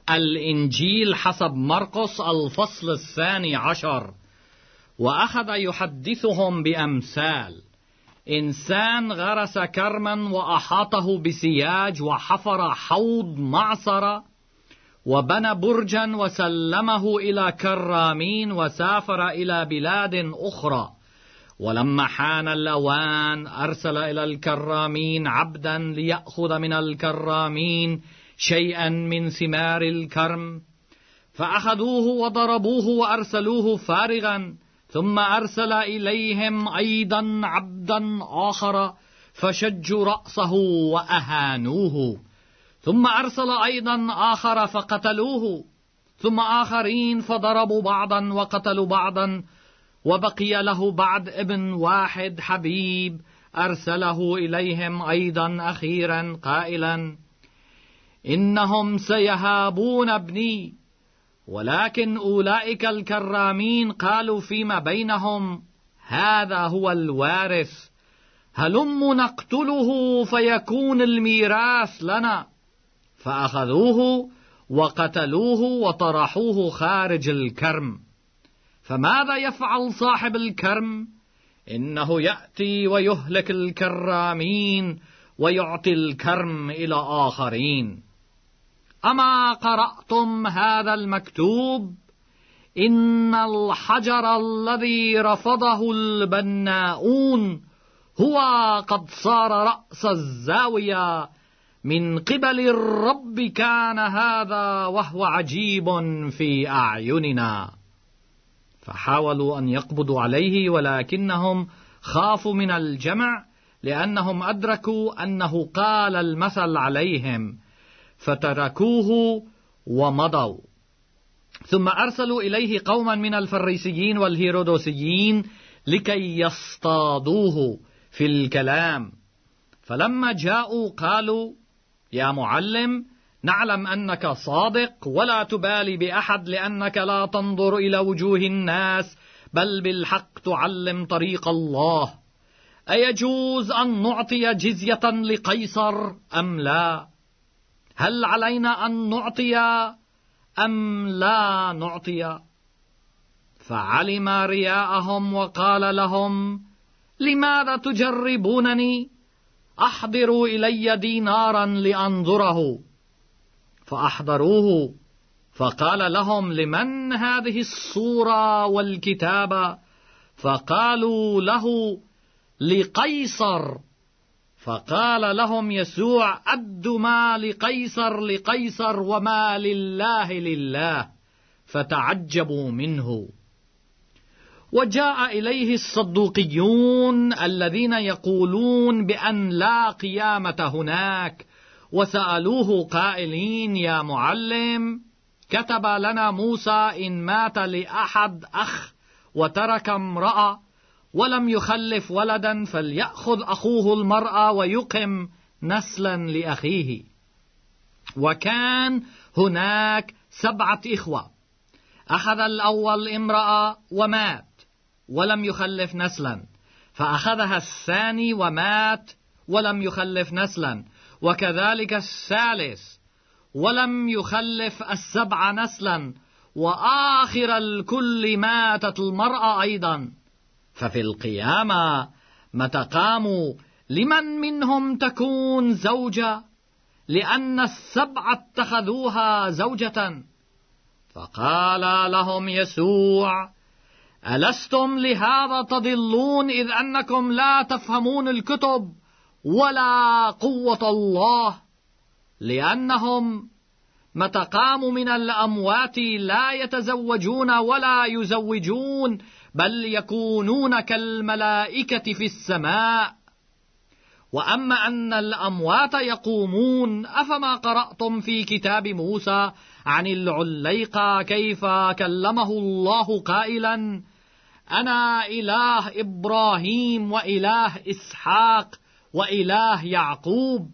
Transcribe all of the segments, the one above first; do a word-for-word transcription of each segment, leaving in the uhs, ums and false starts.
الإنجيل حسب مرقس الفصل الثاني عشر. وأخذ يحدثهم بأمثال: إنسان غرس كرما وأحاطه بسياج وحفر حوض معصرة وبنى برجا وسلمه إلى كرامين وسافر إلى بلاد أخرى. ولما حان الأوان أرسل إلى الكرامين عبدا ليأخذ من الكرامين شيئا من ثمار الكرم، فأخذوه وضربوه وأرسلوه فارغا. ثم أرسل إليهم أيضا عبدا آخر فشجوا رأسه وأهانوه. ثم أرسل أيضا آخر فقتلوه. ثم آخرين فضربوا بعضا وقتلوا بعضا. وبقي له بعد ابن واحد حبيب، أرسله إليهم أيضا أخيرا قائلا: إنهم سيهابون ابني. ولكن أولئك الكرامين قالوا فيما بينهم: هذا هو الوارث، هلم نقتله فيكون الميراث لنا. فأخذوه وقتلوه وطرحوه خارج الكرم. فماذا يفعل صاحب الكرم؟ إنه يأتي ويهلك الكرامين ويعطي الكرم إلى آخرين. أما قرأتم هذا المكتوب؟ إن الحجر الذي رفضه البناؤون هو قد صار رأس الزاوية. من قبل الرب كان هذا، وهو عجيب في أعيننا. فحاولوا أن يقبضوا عليه، ولكنهم خافوا من الجمع، لأنهم أدركوا أنه قال المثل عليهم، فتركوه ومضوا. ثم أرسلوا إليه قوما من الفريسيين والهيرودوسيين لكي يصطادوه في الكلام. فلما جاءوا قالوا: يا معلم، نعلم أنك صادق ولا تبالي بأحد، لأنك لا تنظر إلى وجوه الناس بل بالحق تعلم طريق الله. أيجوز أن نعطي جزية لقيصر أم لا؟ هل علينا أن نعطي أم لا نعطي؟ فعلم رياءهم وقال لهم: لماذا تجربونني؟ أحضروا إلي دينارا لأنظره. فأحضروه. فقال لهم: لمن هذه الصورة والكتابة؟ فقالوا له: لقيصر. فقال لهم يسوع: أدوا ما لقيصر لقيصر وما لله لله. فتعجبوا منه. وجاء إليه الصدوقيون الذين يقولون بأن لا قيامة هناك، وسألوه قائلين: يا معلم، كتب لنا موسى إن مات لأحد أخ وترك امرأة ولم يخلف ولدا فليأخذ أخوه المرأة ويقم نسلا لأخيه. وكان هناك سبعة إخوة، أخذ الأول امرأة ومات ولم يخلف نسلا، فأخذها الثاني ومات ولم يخلف نسلا، وكذلك الثالث ولم يخلف السبع نسلا، وآخر الكل ماتت المرأة أيضا. ففي القيامة متى قاموا لمن منهم تكون زوجة؟ لأن السبعة اتخذوها زوجة. فقال لهم يسوع: ألستم لهذا تضلون، إذ أنكم لا تفهمون الكتب ولا قوة الله؟ لأنهم متى قاموا من الأموات لا يتزوجون ولا يزوجون، بل يكونون كالملائكة في السماء. وأما أن الأموات يقومون، أفما قرأتم في كتاب موسى عن العليقة كيف كلمه الله قائلا: أنا إله إبراهيم وإله إسحاق وإله يعقوب؟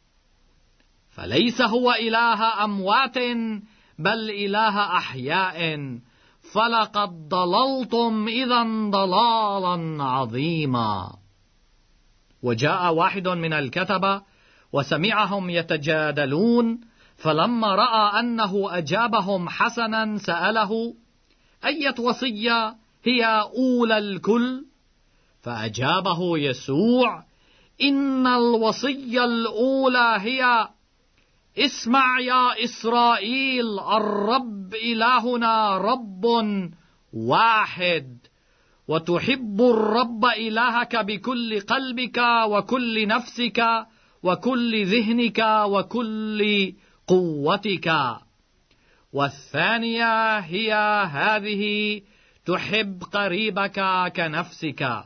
فليس هو إله أموات بل إله أحياء. فلقد ضللتم إذا ضلالا عظيما. وجاء واحد من الكتبة وسمعهم يتجادلون، فلما رأى أنه أجابهم حسنا سأله: أية وصية هي أولى الكل؟ فأجابه يسوع: إن الوصية الأولى هي: اسمع يا إسرائيل، الرب إلهنا رب واحد، وتحب الرب إلهك بكل قلبك وكل نفسك وكل ذهنك وكل قوتك. والثانية هي هذه: تحب قريبك كنفسك.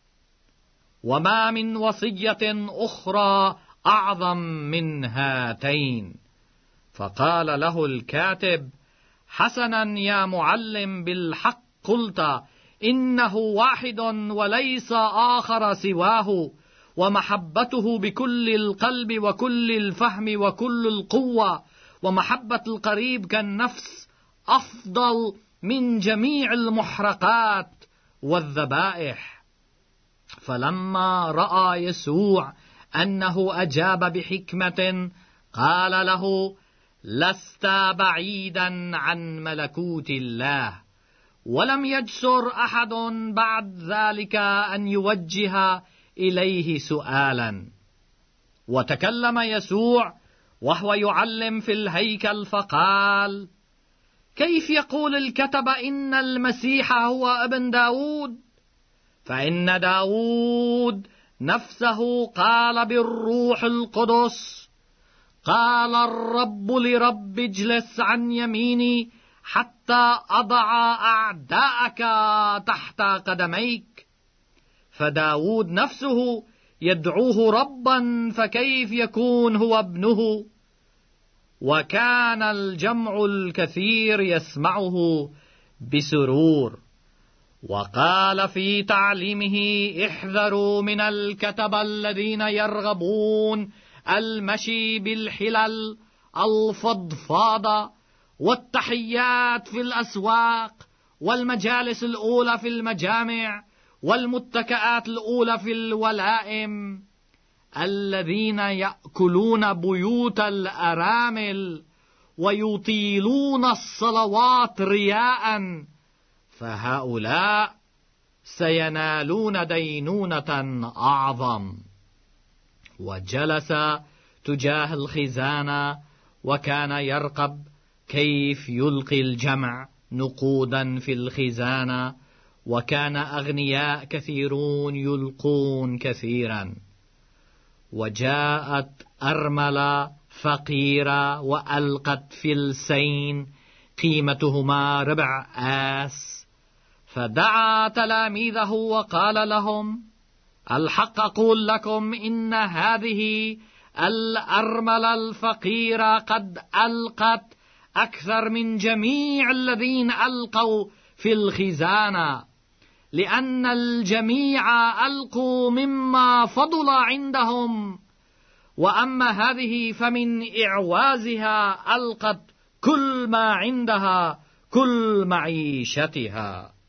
وما من وصية أخرى أعظم من هاتين. فقال له الكاتب: حسنا يا معلم، بالحق قلت، إنه واحد وليس آخر سواه، ومحبته بكل القلب وكل الفهم وكل القوة، ومحبة القريب كالنفس أفضل من جميع المحرقات والذبائح. فلما رأى يسوع أنه أجاب بحكمة قال له: لست بعيدا عن ملكوت الله. ولم يجسر أحد بعد ذلك أن يوجه إليه سؤالا. وتكلم يسوع وهو يعلم في الهيكل فقال: كيف يقول الكتبة إن المسيح هو ابن داود؟ فإن داود نفسه قال بالروح القدس: قال الرب لرب اجلس عن يميني حتى أضع أعداءك تحت قدميك. فداود نفسه يدعوه ربا، فكيف يكون هو ابنه؟ وكان الجمع الكثير يسمعه بسرور. وقال في تعليمه: احذروا من الكتبة الذين يرغبون المشي بالحلل الفضفاضة والتحيات في الأسواق والمجالس الأولى في المجامع والمتكئات الأولى في الولائم، الذين يأكلون بيوت الأرامل ويطيلون الصلوات رياء، فهؤلاء سينالون دينونة أعظم. وجلس تجاه الخزانة وكان يرقب كيف يلقي الجمع نقودا في الخزانة، وكان أغنياء كثيرون يلقون كثيرا. وجاءت أرملة فقيرة وألقت فلسين قيمتهما ربع آس. فدعا تلاميذه وقال لهم: الحق أقول لكم إن هذه الأرملة الفقيرة قد ألقت أكثر من جميع الذين ألقوا في الخزانة، لأن الجميع ألقوا مما فضل عندهم، وأما هذه فمن إعوازها ألقت كل ما عندها، كل معيشتها.